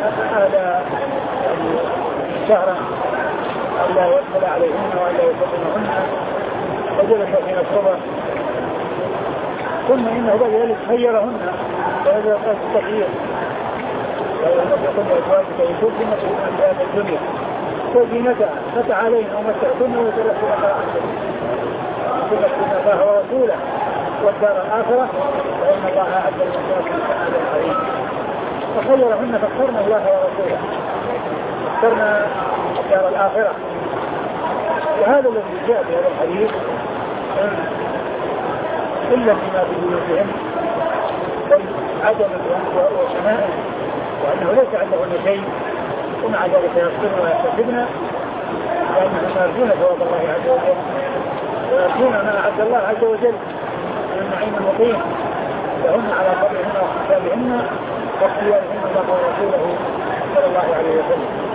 شهرا ألا يدخل عليهن وألا يدخلهن وجلس في الصبح ثم إنه بعد ذلك خيرهن وهذا قصد التخيير ويقول لأزواجك يشوفن في أمثال الدنيا فزينتها فتعالين أو متعتن وترحل أخرى الله ورسوله والدار الآخرة وإن الله أعد المحسنين سعادة الحريم فخيرهن فاخترنا الله ورسوله اخترنا الدار الآخرة وهذا الذي جاء في هذا الحديث إلا فيما في بيوتهم بل عدم وشمائل وأنه ليس عندهن شيء ومع ذلك يصبرن ويحتسبن لأنهم يرجون ثواب الله عز وجل ويرجون ما أعد الله عز وجل من النعيم المقيم لهن على قدرهن واحتسابهن واختيارهن الله ورسوله صلى الله عليه وسلم.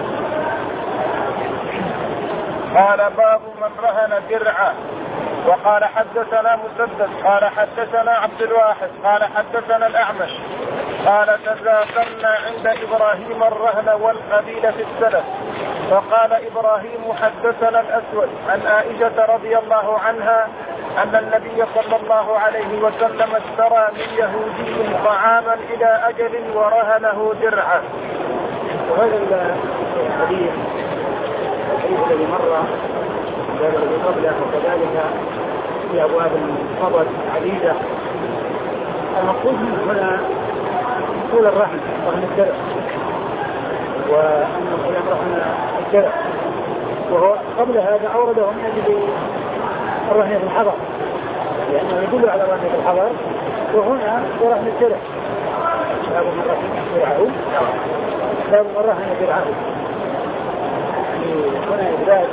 قال باب من رهن درعه. وقال حدثنا مسدد قال حدثنا عبد الواحد قال حدثنا الأعمش قال تذاكرنا عند إبراهيم الرهن والقبيل في السلف فقال إبراهيم حدثنا الأسود عن عائشة رضي الله عنها أن النبي صلى الله عليه وسلم اشترى من يهودي طعاما إلى أجل ورهنه درعه. وهذا الحديث الذي مر الذي قبله وكذلك في أبواب الفضل عديدة المقصود منه هنا طول الرهن رهن الدرع وأنه رهن الدرع وهو قبل هذا أورده من أجل الرهن في الحضر لأنه يدل على الرهن في الحضر وهنا رهن الدرع باب من رهن درعه باب من رهن درعه هنا إثبات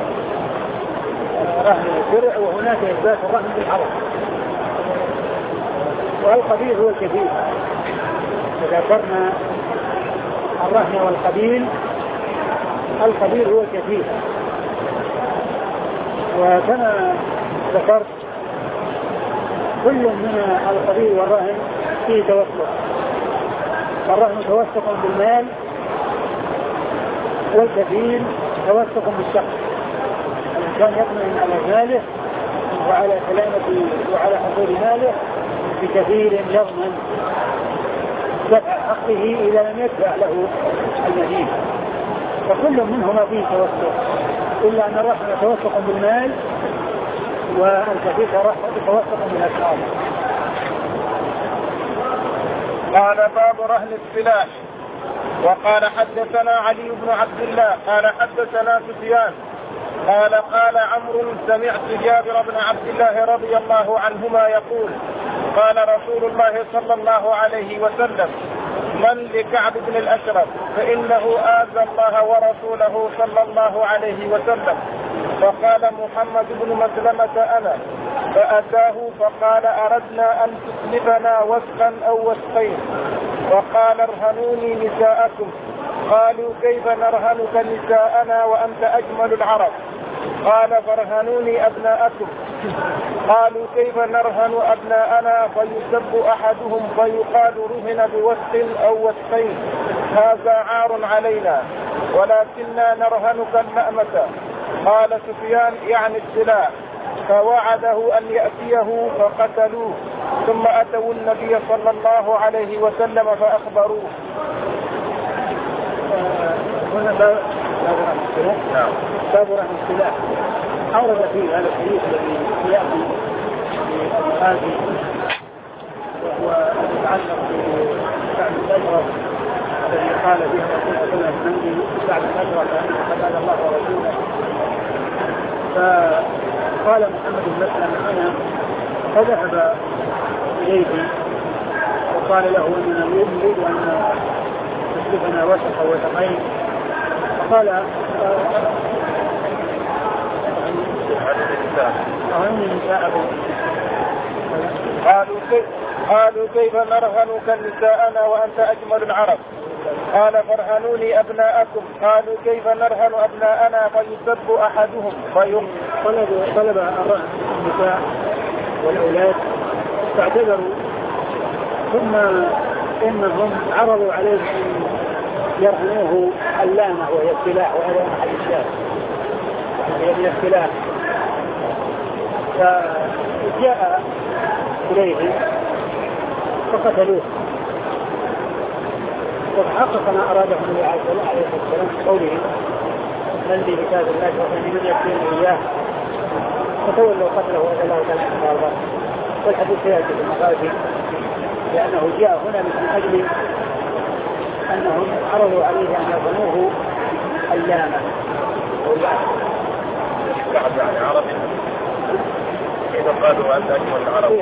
رهن الدرع وهناك إثبات الرهن بالحرم والقبيل هو الكفيل فذكرنا الرهن والقبيل القبيل هو الكفيل وكما ذكرت كل من القبيل والرهن فيه توسط الرهن توسط بالمال والكفيل توسط بالشخص الإنسان يطمئن على ماله وعلى سلامة وعلى حصول ماله بكثير يضمن دفع حقه إذا لم يدفع له المدين فكل منهما فيه توسط إلا أن الرهن توسط بالمال والكفيل توسط بالأشخاص. قال باب رهن السلاح. وقال حدثنا علي بن عبد الله قال حدثنا سفيان قال قال عمرو سمعت جابر بن عبد الله رضي الله عنهما يقول قال رسول الله صلى الله عليه وسلم من لكعب بن الأشرف فإنه آذى الله ورسوله صلى الله عليه وسلم فقال محمد بن مسلمة أنا فأتاه فقال أردنا أن تسلفنا وسقا أو وسقين وقال ارهنوني نساءكم قالوا كيف نرهنك نساءنا وأنت أجمل العرب قال فارهنوني أبناءكم قالوا كيف نرهن أبناءنا فيسب أحدهم فيقال رهن بوسق أو وسقين هذا عار علينا ولكننا نرهنك المأمة قال سفيان يعني السلاح فوعده أن يأتيه فقتلوه ثم أتوا النبي صلى الله عليه وسلم فأخبروه. هنا باب رهن السلاح أورد فيه هذا الحديث الذي يأتي في هذه وهو يتعلق بكعب الأشرف الذي قال فيه الرسول صلى الله عليه وسلم كعب الأشرف أنه قد آذى الله ورسوله فقال محمد بن مسلمة هنا فذهب إليه وقال له إننا نريد أن تسلفنا وسقا وسقين فقال النساء. قالوا كيف نرهنك نساءنا وأنت أجمل العرب؟ قال فارهنوني أبناءكم. قالوا كيف نرهن أبناءنا فيسب أحدهم طلب الرهن النساء والأولاد فاعتذروا، ثم إنهم عرضوا عليه أن يرهنوه اللامة وهي السلاح، وهذا أحد الشاب هي السلاح. فجاء إليه فقتلوه. وتحقق ما أراده النبي عليه الصلاة والسلام قوله من لي بكتاب الله ومن يكفيني إياه فتولوا قتله وأذى الله تعالى عنه وأرضاه. والحديث يأتي في المغازي لأنه جاء هنا من أجل أنهم عرضوا عليه أن يظنوه اللامة يعني عربي إذا قالوا أنت أجمل العرب.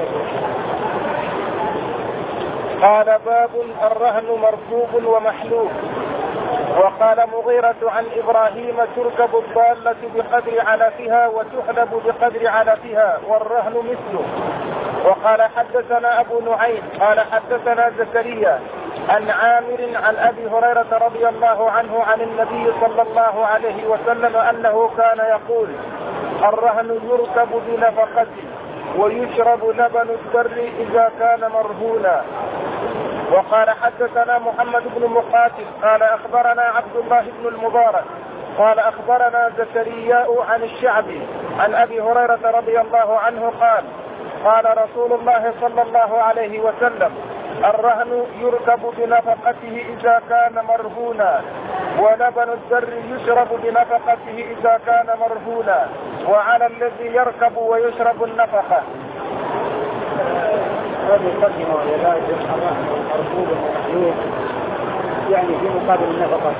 قال باب الرهن مركوب ومحلوب. وقال مغيرة عن إبراهيم تركب الضالة بقدر علفها وتحلب بقدر علفها والرهن مثله. وقال حدثنا أبو نعيم قال حدثنا زكريا عن عامر عن أبي هريرة رضي الله عنه عن النبي صلى الله عليه وسلم أنه كان يقول الرهن يركب بنفقة ويشرب لبن الدر إذا كان مرهونا. وقال حدثنا محمد بن مقاتل قال أخبرنا عبد الله بن المبارك قال أخبرنا زكرياء عن الشعبي عن أبي هريرة رضي الله عنه قال رسول الله صلى الله عليه وسلم الرهن يركب بنفقته إذا كان مرهونا ولبن الدر يشرب بنفقته إذا كان مرهونا وعلى الذي يركب ويشرب النفقة. هذه الترجمة والعلاج الرهن والمركوب والمحلوب يعني في مقابل النفقة،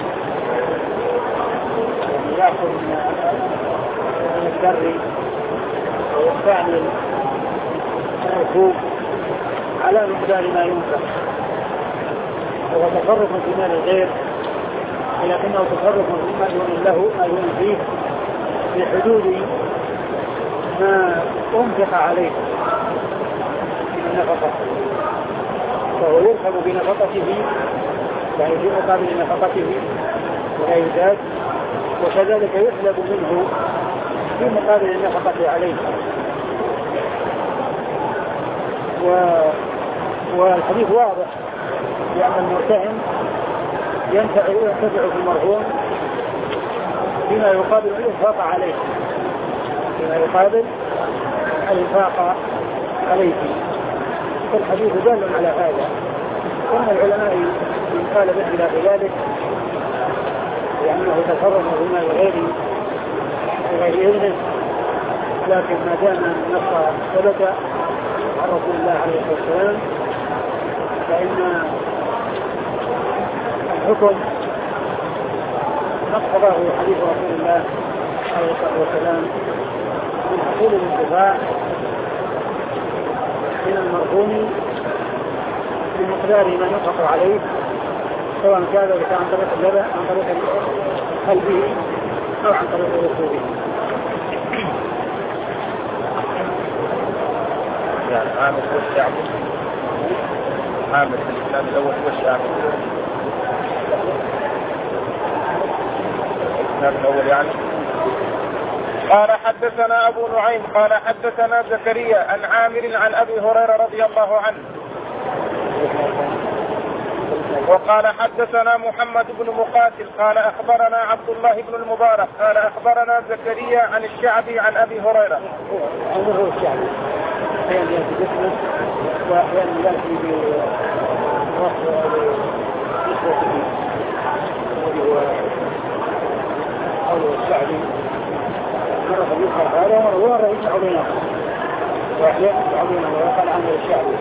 يعني يأخذ من الدر ويستعمل المركوب على مقدار ما ينفق، وهو تصرف في مال الغير ولكنه تصرف فيما يؤمن له ما يؤمن فيه بحدود ما أنفق عليه من النفقة، فهو يركب بنفقته يعني في مقابل نفقته ولا يزاد، وكذلك يحلب منه في مقابل النفقة عليه. والحديث واضح لأن المرتهن ينتفع في المرهون بما يقابل الإنفاق عليه، بما يقابل الإنفاق عليه. فالحديث دال على هذا. ثم العلماء من قال بخلاف ذلك لأنه تصرف بما غير إذنه، لكن ما دام النص ثبت عن رسول الله عليه الصلاة والسلام فإن الحكم نقضه حديث رسول الله عليه الصلاة والسلام من حصول الانتفاع من المرهون بمقدار ما ينفق عليه، سواء كان ذلك عن طريق اللبن عن طريق قلبه أو عن طريق ركوبه. يعني عامل والشعب عامل في الإسلام الأول والشعب الإسلام الأول يعني. قال حدثنا أبو نعيم قال حدثنا زكريا عن عامر عن أبي هريرة رضي الله عنه. وقال حدثنا محمد بن مقاتل قال أخبرنا عبد الله بن المبارك قال أخبرنا زكريا عن الشعبي عن أبي هريرة. هو الشعبي أحيانا يأتي باسمه وأحيانا يأتي بوصفه بنسبته وهو قوله الشعبي مرة يذكر هذا ومرة يسمع بينه وأحيانا يسمع بينه ويقال عنه الشعبي.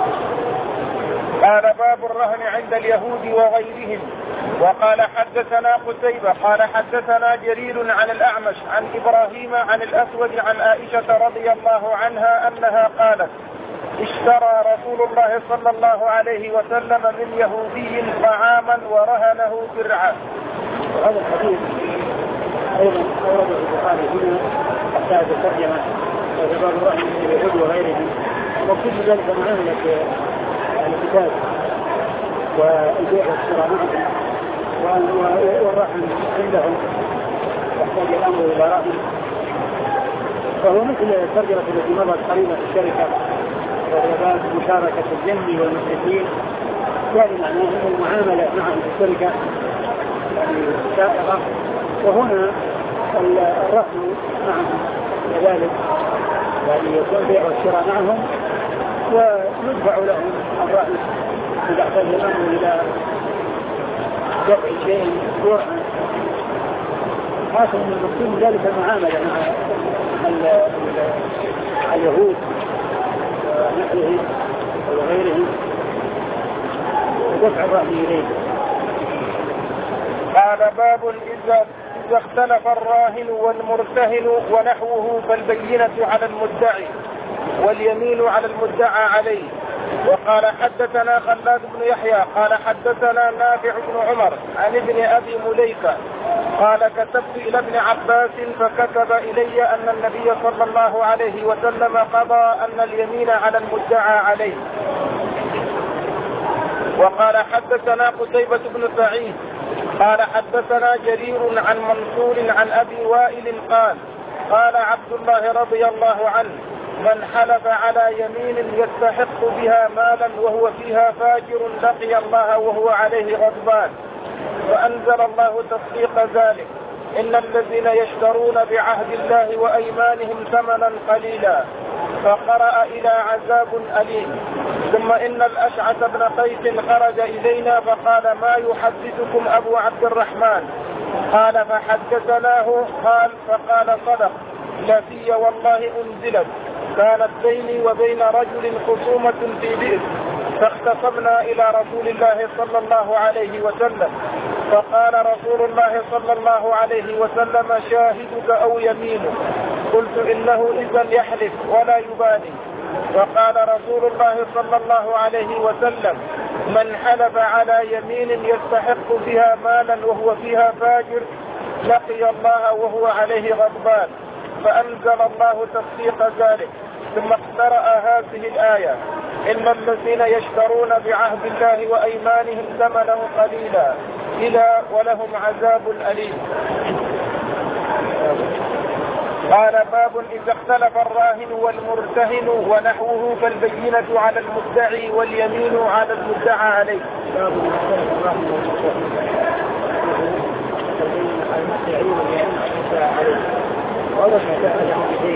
قال باب الرهن عند اليهود وغيرهم. وقال حدثنا قتيبة قال حدثنا جرير عن الأعمش عن إبراهيم عن الأسود عن عائشة رضي الله عنها أنها قالت اشترى رسول الله صلى الله عليه وسلم من يهودي طعاما ورهنه درعا. وهذا الحديث أيضا أورد البخاري هنا أحتاج الترجمة وباب الرحم من اليهود وغيرهم، وكل ذلك معاملة الكتاب والبيع والشراء والرحم عندهم يحتاج الأمر إلى رحم، فهو مثل الترجمة التي مضت قريبا في الشركة وباب مشاركة الجن والمشركين، يعني معناه أن المعاملة معهم في الشركة يعني سائغة، وهنا الرحم معهم كذلك، يعني يكون البيع والشراء معهم ويدفع لهم الرحم إذا احتاج الأمر إلى دفع شيء جوعا. حاصل من المقصود ذلك المعاملة مع اليهود ونحوهم وغيرهم ودفع الرحم إليه. قال باب إذا اختلف الراهن والمرتهن ونحوه فالبينة على المدعي واليمين على المدعى عليه. وقال حدثنا خلاد بن يحيى قال حدثنا نافع بن عمر عن ابن أبي مليكة قال كتبت إلى ابن عباس فكتب إلي أن النبي صلى الله عليه وسلم قضى أن اليمين على المدعى عليه. وقال حدثنا قتيبة بن سعيد قال حدثنا جرير عن منصور عن أبي وائل قال عبد الله رضي الله عنه من حلف على يمين يستحق بها مالا وهو فيها فاجر لقي الله وهو عليه غضبان، فأنزل الله تصديق ذلك إن الذين يشترون بعهد الله وأيمانهم ثمنا قليلا، فقرأ إلى عذاب أليم. ثم إن الأشعث بن قيس خرج إلينا فقال ما يحدثكم أبو عبد الرحمن؟ قال فحدثناه فقال صدق لا في والله أنزلت كانت بيني وبين رجل خصومة في بئر فاختصمنا إلى رسول الله صلى الله عليه وسلم فقال رسول الله صلى الله عليه وسلم شاهدك أو يمينك؟ قلت إنه إذن يحلف ولا يبالي. فقال رسول الله صلى الله عليه وسلم من حلف على يمين يستحق بها مالا وهو فيها فاجر لقي الله وهو عليه غضبان، فأنزل الله تصديق ذلك. ثم اقترأ هذه الآية إن الذين يشترون بعهد الله وأيمانهم ثمنا قليلا إلى ولهم عذاب أليم. قال باب إذا اختلف الراهن والمرتهن ونحوه فالبينة على المدعي واليمين على المدعى عليه. باب اختلف الراهن والمرتهن على المدعي واليمين على المدعى عليه. وهذا مسألة حديثين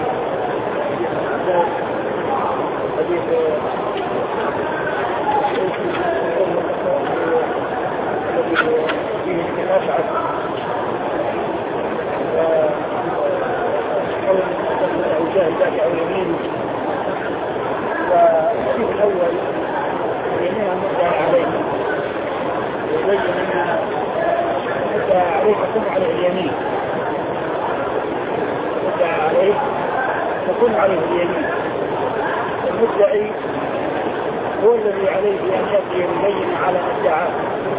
حديث الذي فيه الأشعث الجاهل أو يمين. والحديث الأول يمين المدعى عليه يبين أن المدعى عليه تكون عليه اليمين، المدعى عليه تكون عليه اليمين. المدعي هو الذي عليه أن يأتي يبين على مدعاه،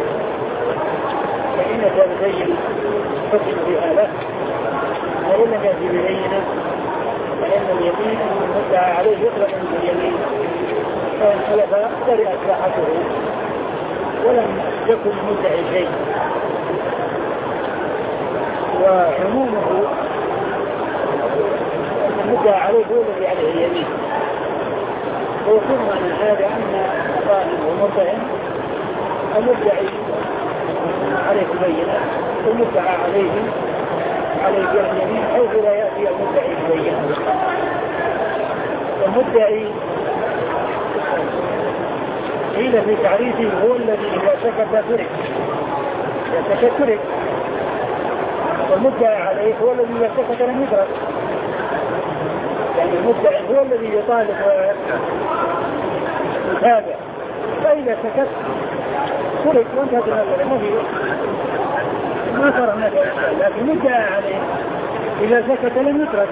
فإن تبين حكم بها له، وإن لم يأتي ببينه فإن اليمين المدعى عليه يطلق من اليمين، فإن حلف برئت راحته ولم يكن المدعي شيء. وعمومه المدعى عليه هو الذي عليه اليمين، ويكون معنى هذا أن الراهن والمرتهن المدعي عليه البينة والمدعى عليه اليمين حيث لا يأتي المدعي البينة. المدعي قيل في تعريفه هو الذي إذا سكت ترك، والمدعي عليه هو الذي إذا سكت لم يدرك. يعني المدعي هو الذي يطالب ويتابع، فإذا سكت ترك وانتهت المسألة ما صار هناك إشكال. لكن المدعي عليه إذا سكت لم يترك،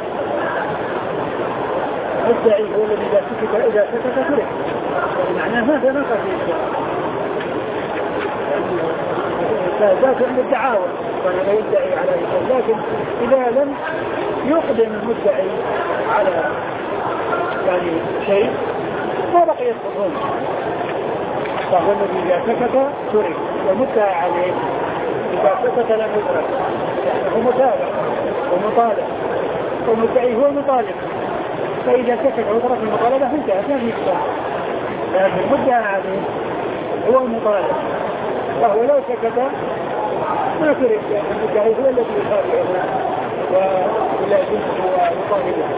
المدعي هو الذي إذا سكت ترك، معناه هذا نقص الإشكال. ذات عند الدعاوى لا يدعي على شيء، لكن إذا لم يقدم المدعي على يعني شيء ما بقي الظن، فهو الذي إذا سكت ترك، والمدعي عليه إذا سكت لم يترك، هو متابع ومطالب، والمدعي هو مطالب، فإذا سكت وترك المطالبة انتهت ما في إشكال. لكن المدعي عليه هو المطالب، فهو لو سكت ما ترك، يعني المدعي هو الذي يخالفه ويلازمه ويطالبه.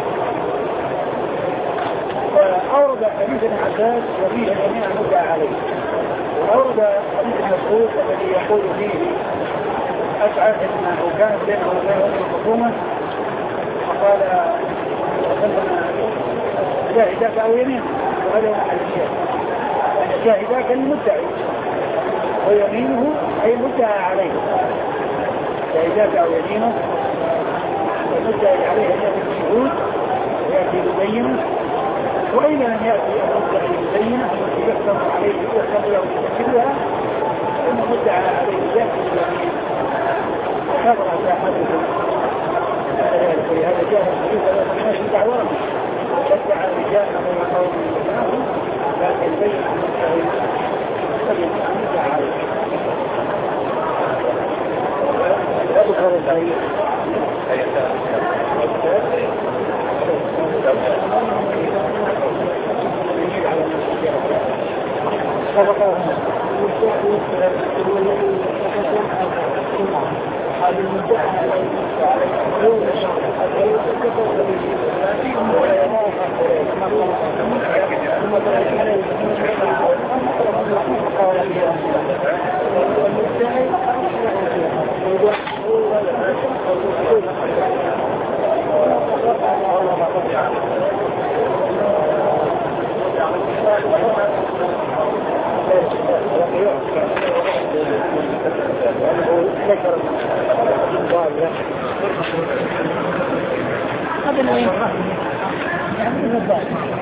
فأورد حديث ابن عباس وفيه جميع المدعى عليه، وأورد حديث مسعود الذي يقول فيه أسعد أنه كان بينه وبين الحكومة وقال شاهداك أو يمين، وهذا هو الشيء شاهداك المدعي ويمينه أي المدعى عليه، شاهداك أو يمينه المدعي عليه أن يأتي بالشهود ويأتي ببينه، وإذا لم يأتي المدعي ببينه يحكم عليه يحكم له بتشكيلها فإن المدعى عليه يأتي باليمين وكبر ساحته ولهذا جاء الحديث الذي الناس دعواهم وشجع الرجال من قوم الله لكن بين المدعي فليمدعى عليه. يذكر البعيد هذا